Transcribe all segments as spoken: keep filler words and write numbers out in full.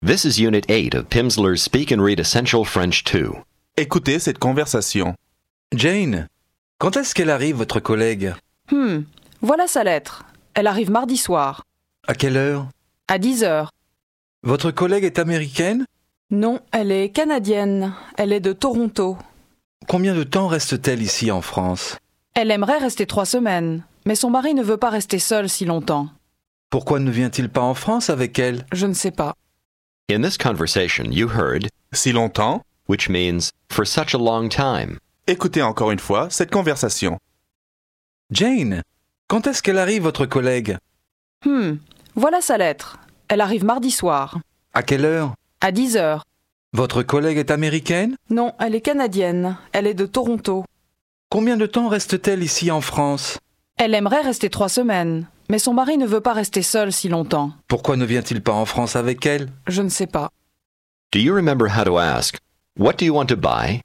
This is Unit eight of Pimsleur's Speak and Read Essential French two. Écoutez cette conversation. Jane, quand est-ce qu'elle arrive, votre collègue? Hmm, voilà sa lettre. Elle arrive mardi soir. À quelle heure? À dix heures. Votre collègue est américaine? Non, elle est canadienne. Elle est de Toronto. Combien de temps reste-t-elle ici en France? Elle aimerait rester trois semaines, mais son mari ne veut pas rester seul si longtemps. Pourquoi ne vient-il pas en France avec elle? Je ne sais pas. In this conversation, you heard Si longtemps, which means for such a long time. écoutez encore une fois cette conversation. Jane, quand est-ce qu'elle arrive, votre collègue? Hmm, voilà sa lettre. Elle arrive mardi soir. À quelle heure? À dix heures. Votre collègue est américaine? Non, elle est canadienne. Elle est de Toronto. Combien de temps reste-t-elle ici en France? Elle aimerait rester trois semaines, mais son mari ne veut pas rester seul si longtemps. Pourquoi ne vient-il pas en France avec elle? Je ne sais pas. Do you remember how to ask, what do you want to buy?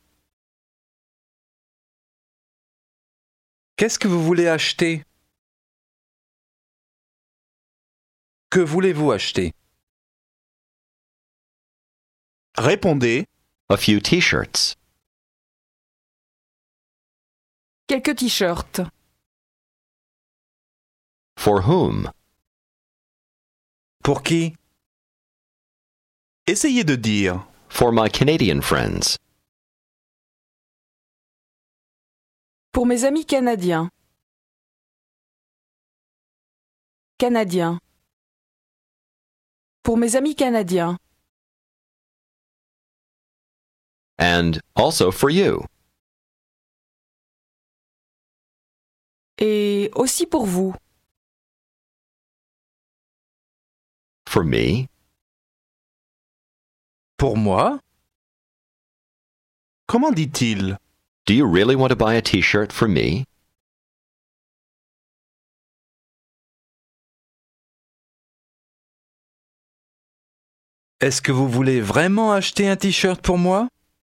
Qu'est-ce que vous voulez acheter? Que voulez-vous acheter? Répondez A few t-shirts. Quelques t-shirts. For whom? Pour qui? Essayez de dire For my Canadian friends. Pour mes amis canadiens. Canadiens. Pour mes amis canadiens. And also for you. Et aussi pour vous. For me. Pour moi? comment dit-il? Do you really want to buy a t-shirt for me? Est-ce que vous voulez vraiment acheter un t-shirt pour moi?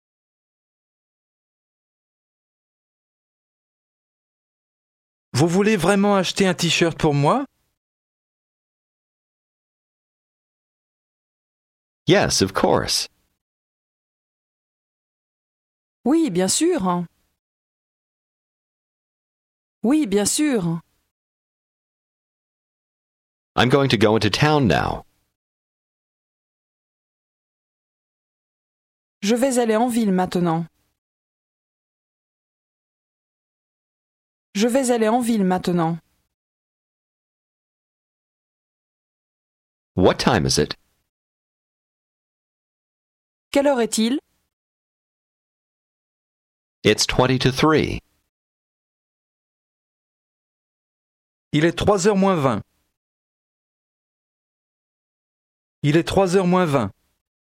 Vous voulez vraiment acheter un t-shirt pour moi? Yes, of course. Oui, bien sûr. Oui, bien sûr. I'm going to go into town now. Je vais aller en ville maintenant. Je vais aller en ville maintenant. What time is it? Quelle heure est-il? It's twenty to three. Il est trois heures moins vingt. Il est trois heures moins vingt.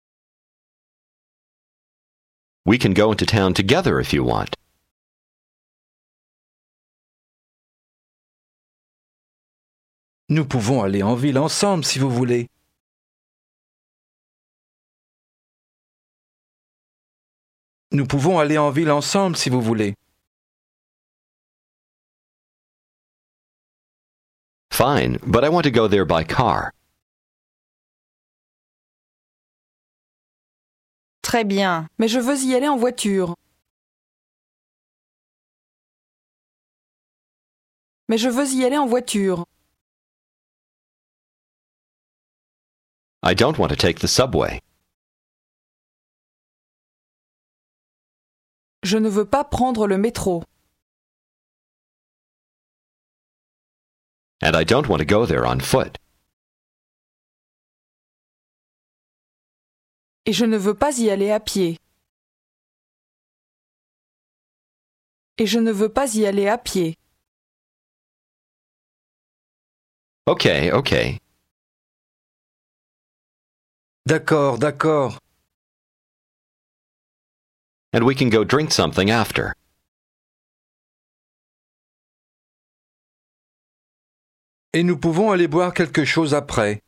We can go into town together if you want. Nous pouvons aller en ville ensemble si vous voulez. Nous pouvons aller en ville ensemble si vous voulez. Fine, but I want to go there by car. Très bien, mais je veux y aller en voiture. Mais je veux y aller en voiture. I don't want to take the subway. Je ne veux pas prendre le métro. And I don't want to go there on foot. Et je ne veux pas y aller à pied. Et je ne veux pas y aller à pied. Okay, okay. D'accord, d'accord. And we can go drink something after. Et nous pouvons aller boire quelque chose après.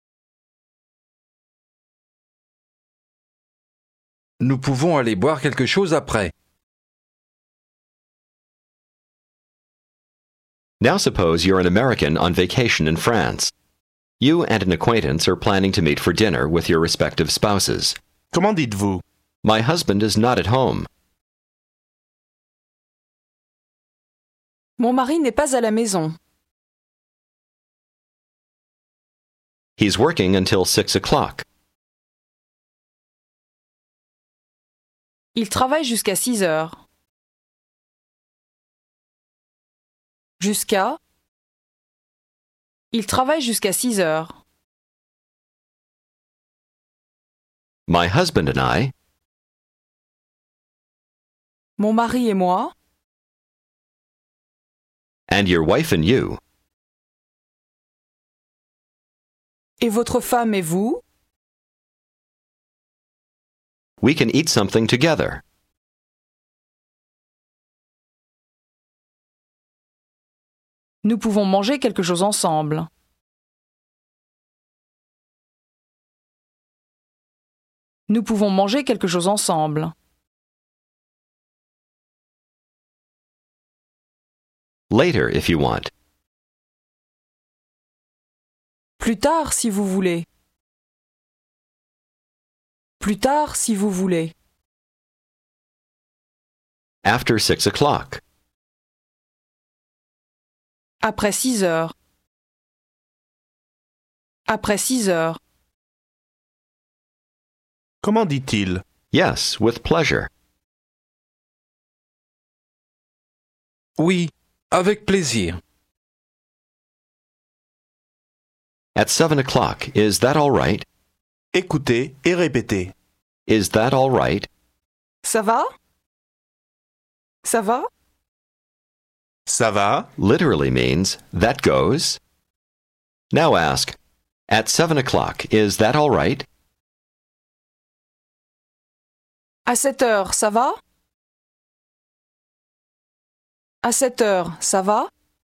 Nous pouvons aller boire quelque chose après. Now suppose you're an American on vacation in France. You and an acquaintance are planning to meet for dinner with your respective spouses. Comment dites-vous? My husband is not at home. Mon mari n'est pas à la maison. He's working until six o'clock. Il travaille jusqu'à six heures. Jusqu'à. Il travaille jusqu'à six heures. My husband and I. Mon mari et moi. And your wife and you. Et votre femme et vous. We can eat something together. Nous pouvons manger quelque chose ensemble. Nous pouvons manger quelque chose ensemble. Later, if you want. Plus tard, si vous voulez. Plus tard, si vous voulez. After six o'clock. Après six heures. Après six heures. Comment dit-il? Yes, with pleasure. Oui, avec plaisir. At seven o'clock, is that all right? Écoutez et répétez. Is that all right? Ça va? Ça va? Ça va? Literally means, that goes. Now ask, at seven o'clock, is that all right? À sept heures, ça va? À sept heures, ça va?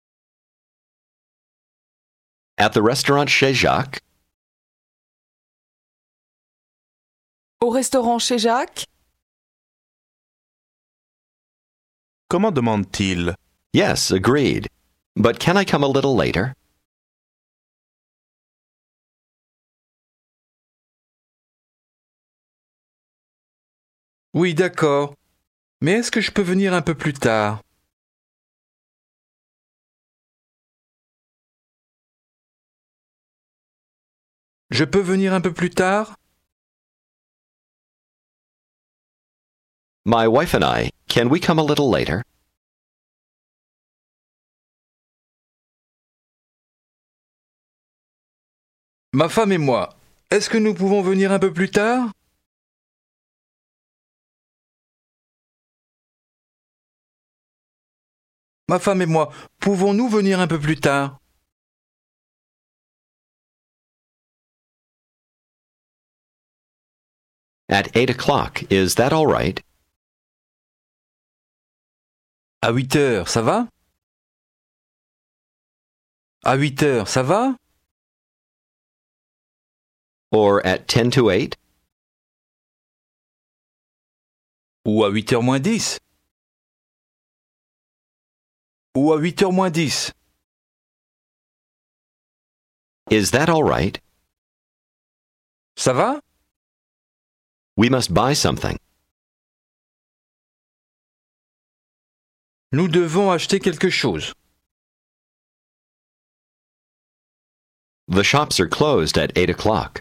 At the restaurant chez Jacques? Au restaurant chez Jacques? Comment demande-t-il? Yes, agreed. But can I come a little later? Oui, d'accord. Mais est-ce que je peux venir un peu plus tard? Je peux venir un peu plus tard? My wife and I, can we come a little later? Ma femme et moi, est-ce que nous pouvons venir un peu plus tard? Ma femme et moi, pouvons-nous venir un peu plus tard? At eight o'clock, is that all right? À huit heures, ça va? À huit heures, ça va? Or at ten to eight? Ou à huit heures moins dix? Ou à huit heures moins dix? Is that all right? Ça va? We must buy something. Nous devons acheter quelque chose. The shops are closed at eight o'clock.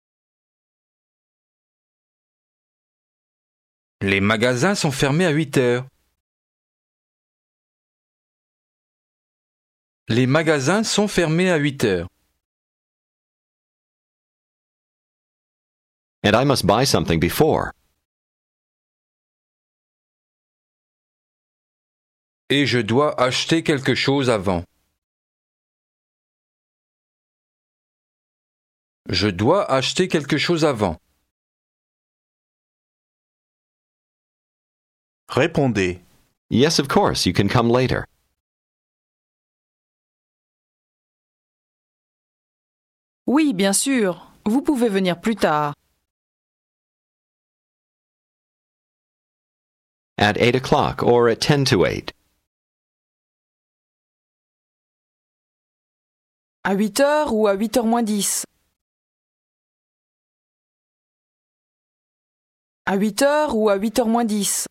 Les magasins sont fermés à huit heures. Les magasins sont fermés à huit heures. And I must buy something before. Et je dois acheter quelque chose avant. Je dois acheter quelque chose avant. Répondez. Yes, of course, you can come later. Oui, bien sûr. Vous pouvez venir plus tard. At eight o'clock or at ten to eight. À huit heures ou à huit heures moins dix. À huit heures ou à huit heures moins dix.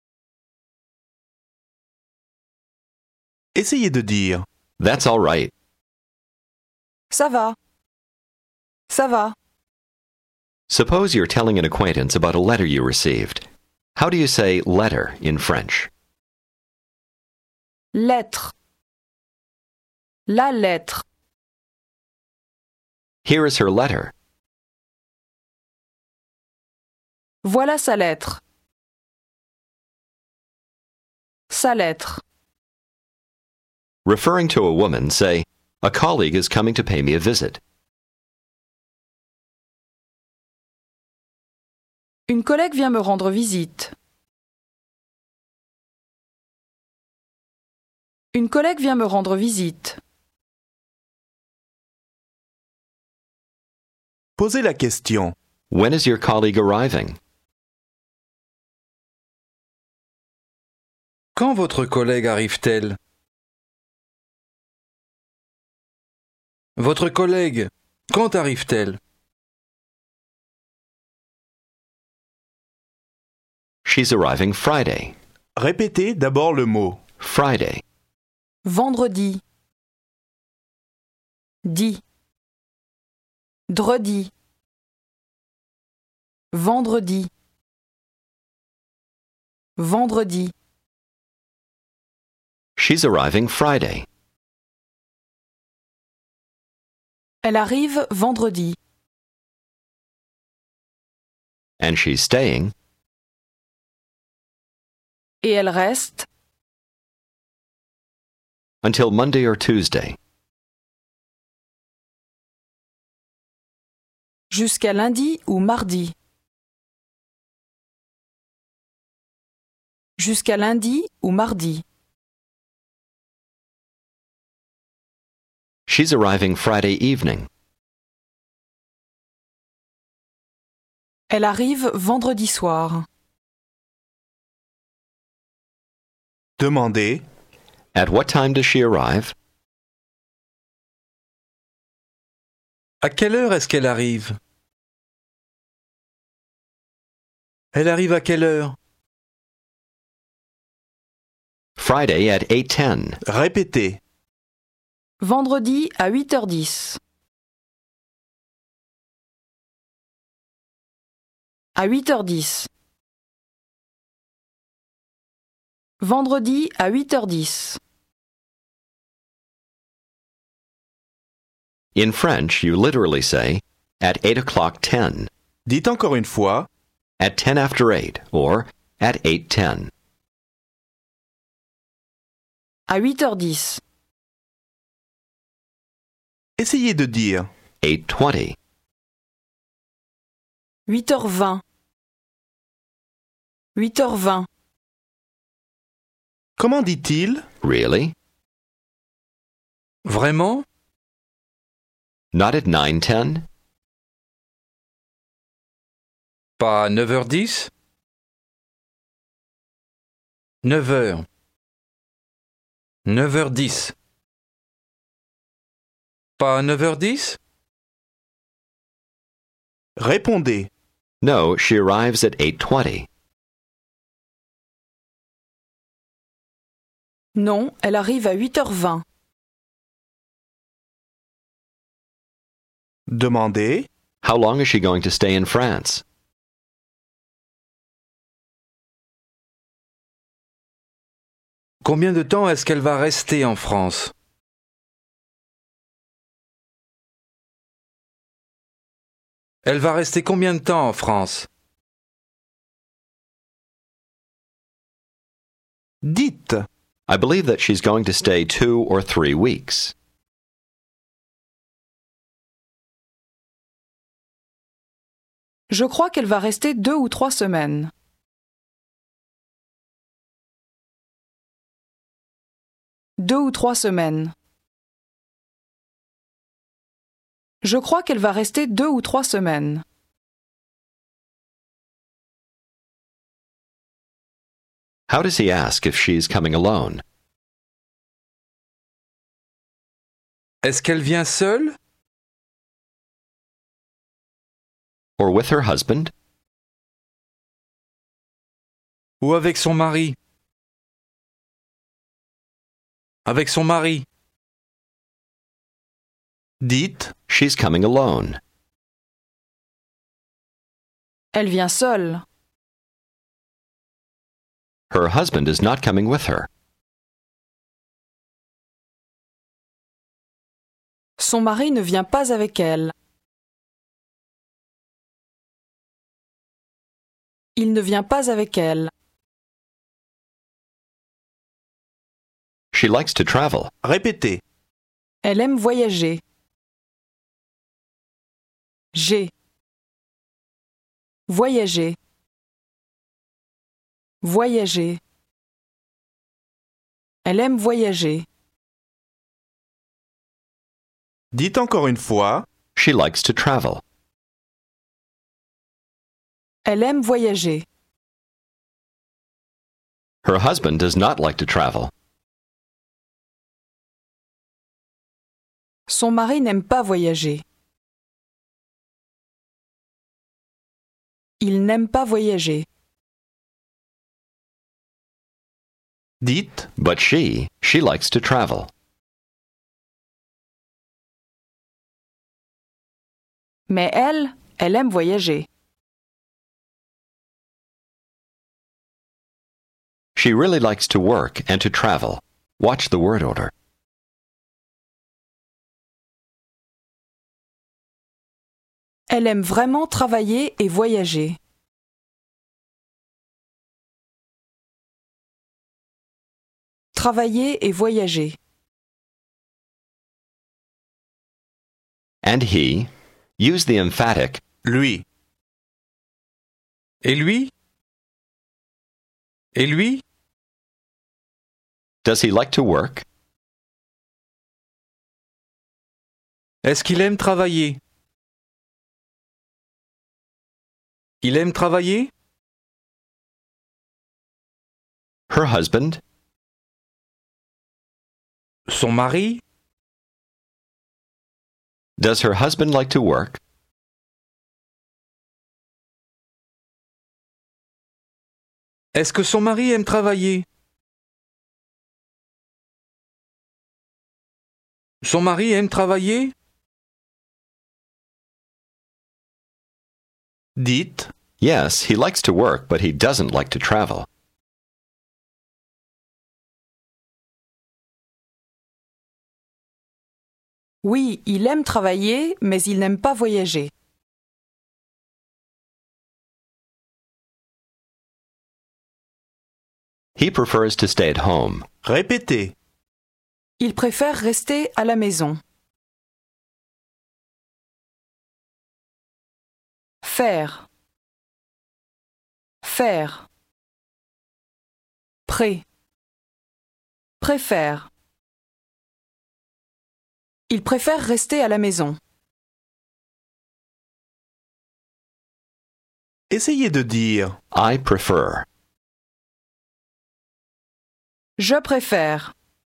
Essayez de dire That's all right. Ça va. Ça va. Suppose you're telling an acquaintance about a letter you received. How do you say letter in French? Lettre. La lettre. Here is her letter. Voilà sa lettre. Sa lettre. Referring to a woman, say, a colleague is coming to pay me a visit. Une collègue vient me rendre visite. Une collègue vient me rendre visite. Posez la question. When is your colleague arriving? Quand votre collègue arrive-t-elle? Votre collègue, quand arrive-t-elle? She's arriving Friday. Répétez d'abord le mot. Friday. Vendredi. Di. Dredi. Vendredi. Vendredi. She's arriving Friday. Elle arrive vendredi. And she's staying. Et elle reste Until Monday or Tuesday. jusqu'à lundi ou mardi. Jusqu'à lundi ou mardi. She's arriving Friday evening. Elle arrive vendredi soir. Demandez At what time does she arrive? À quelle heure est-ce qu'elle arrive? Elle arrive à quelle heure? Friday at eight ten. Répétez. Vendredi à huit heures dix. À huit heures dix. Vendredi à huit heures dix. In French, you literally say, at eight o'clock ten, Dites encore une fois. at ten after eight, or at eight ten. À huit heures dix. Essayez de dire. eight twenty. huit heures vingt. huit heures vingt. Comment dit-il? Really? Vraiment? Not at nine ten? Pas à neuf heures dix? neuf heures. neuf heures dix. Pas à neuf heures dix? Répondez. No, she arrives at eight twenty. Non, elle arrive à huit heures vingt. Demandez. How long is she going to stay in France? Combien de temps est-ce qu'elle va rester en France? Elle va rester combien de temps en France? Dites. I believe that she's going to stay two or three weeks. Je crois qu'elle va rester deux ou trois semaines. Deux ou trois semaines. Je crois qu'elle va rester deux ou trois semaines. How does he ask if she's coming alone? Est-ce qu'elle vient seule? Or with her husband? Ou avec son mari? Avec son mari. Dites She's coming alone. Elle vient seule. Her husband is not coming with her. Son mari ne vient pas avec elle. Il ne vient pas avec elle. She likes to travel. Répétez. Elle aime voyager. J'ai. Voyager. Voyager. Elle aime voyager. Dites encore une fois. She likes to travel. Elle aime voyager. Her husband does not like to travel. Son mari n'aime pas voyager. Il n'aime pas voyager. Dites But she, she likes to travel. Mais elle, elle aime voyager. She really likes to work and to travel. Watch the word order. Elle aime vraiment travailler et voyager. Travailler et voyager. And he, use the emphatic. lui. Et lui? Et lui? Does he like to work? Est-ce qu'il aime travailler? Il aime travailler? Her husband? Son mari? Does her husband like to work? Est-ce que son mari aime travailler? Son mari aime travailler? Dites Yes, he likes to work, but he doesn't like to travel. Oui, il aime travailler, mais il n'aime pas voyager. He prefers to stay at home. Répétez. Il préfère rester à la maison. Faire. Faire. Pré. Préfère. Il préfère rester à la maison. Essayez de dire I prefer. Je préfère.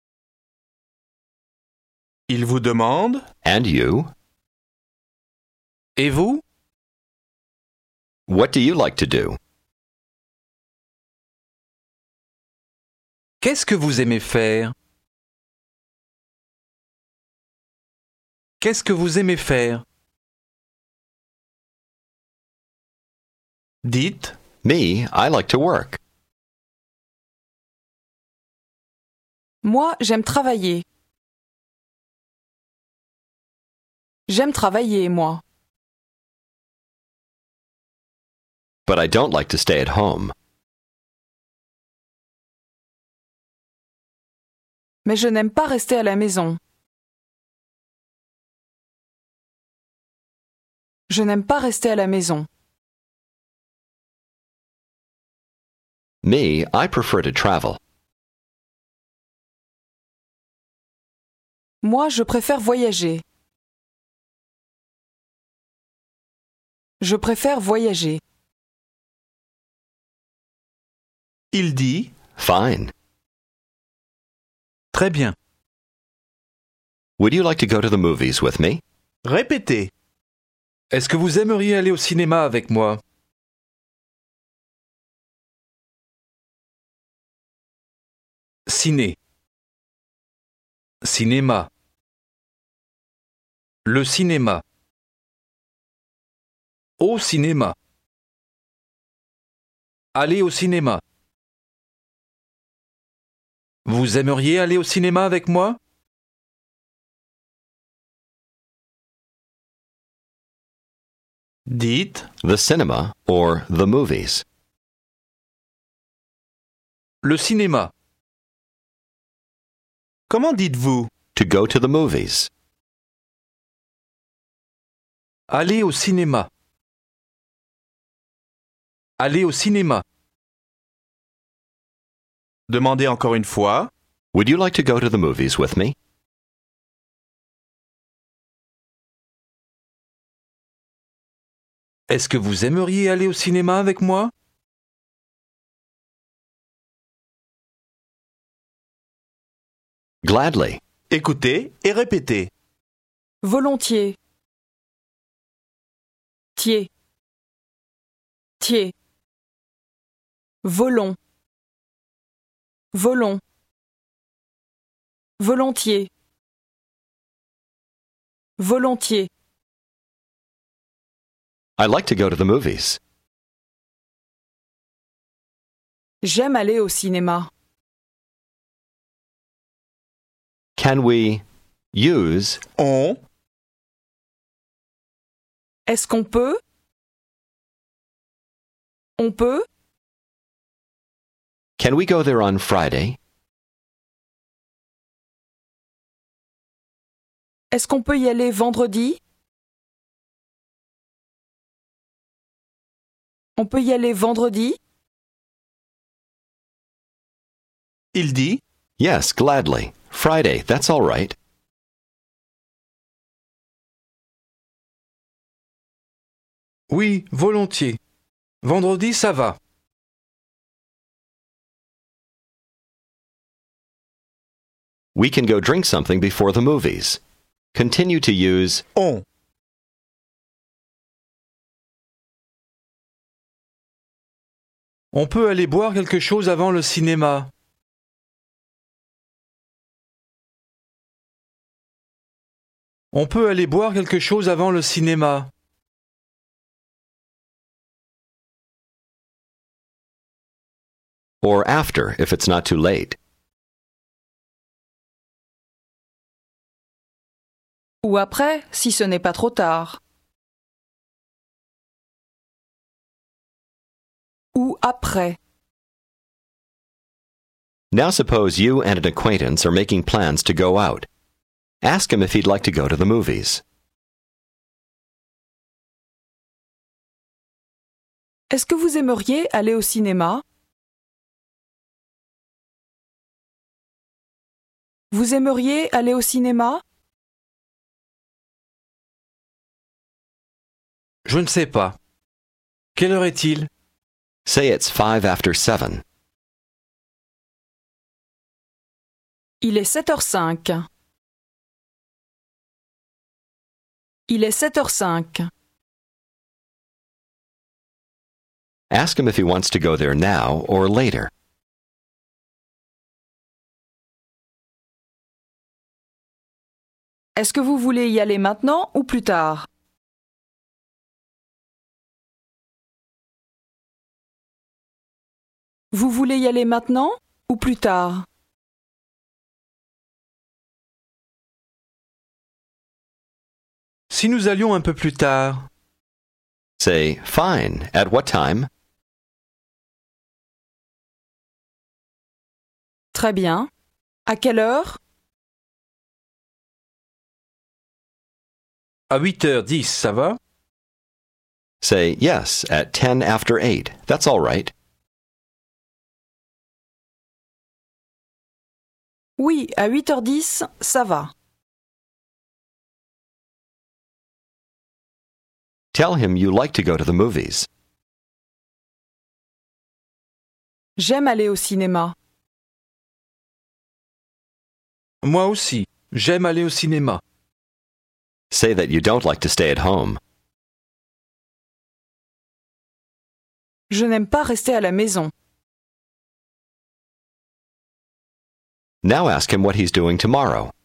il vous demande And you? Et vous? What do you like to do? Qu'est-ce que vous aimez faire? Qu'est-ce que vous aimez faire? Dites Me, I like to work. Moi, j'aime travailler. J'aime travailler, moi. But I don't like to stay at home. Mais je n'aime pas rester à la maison. Je n'aime pas rester à la maison. Me, I prefer to travel. Moi, je préfère voyager. Je préfère voyager. il dit Fine. Très bien. Would you like to go to the movies with me? Répétez. Est-ce que vous aimeriez aller au cinéma avec moi? Ciné. Cinéma. Le cinéma. Au cinéma. Aller au cinéma. Vous aimeriez aller au cinéma avec moi? Dites The cinema or the movies. Le cinéma. comment dites-vous? To go to the movies. Aller au cinéma. Aller au cinéma. Demandez encore une fois. Would you like to go to the movies with me? Est-ce que vous aimeriez aller au cinéma avec moi? Gladly. Écoutez et répétez. Volontiers. Tiers. Tiers. Volons. Volons. Volontiers. Volontiers. I'd like to go to the movies. J'aime aller au cinéma. Can we use On, Est-ce qu'on peut? On peut? Can we go there on Friday? Est-ce qu'on peut y aller vendredi? On peut y aller vendredi? il dit. Yes, gladly. Friday, that's all right. Oui, volontiers. Vendredi, ça va. We can go drink something before the movies. Continue to use On, On peut aller boire quelque chose avant le cinéma. On peut aller boire quelque chose avant le cinéma. or after if it's not too late. Ou après, si ce n'est pas trop tard. Ou après. Now suppose you and an acquaintance are making plans to go out. Ask him if he'd like to go to the movies. Est-ce que vous aimeriez aller au cinéma? Vous aimeriez aller au cinéma? Je ne sais pas. Quelle heure est-il? Say it's five after seven. Il est sept heures cinq. Il est sept heures cinq. Ask him if he wants to go there now or later. Est-ce que vous voulez y aller maintenant ou plus tard? Vous voulez y aller maintenant ou plus tard? Si nous allions un peu plus tard. Say, fine. At what time? Très bien. À quelle heure? À huit heures dix, ça va? Say, yes, at ten after eight. That's all right. Oui, à huit heures dix, ça va. Tell him you like to go to the movies. J'aime aller au cinéma. Moi aussi. J'aime aller au cinéma. Say that you don't like to stay at home. Je n'aime pas rester à la maison. Now ask him what he's doing tomorrow.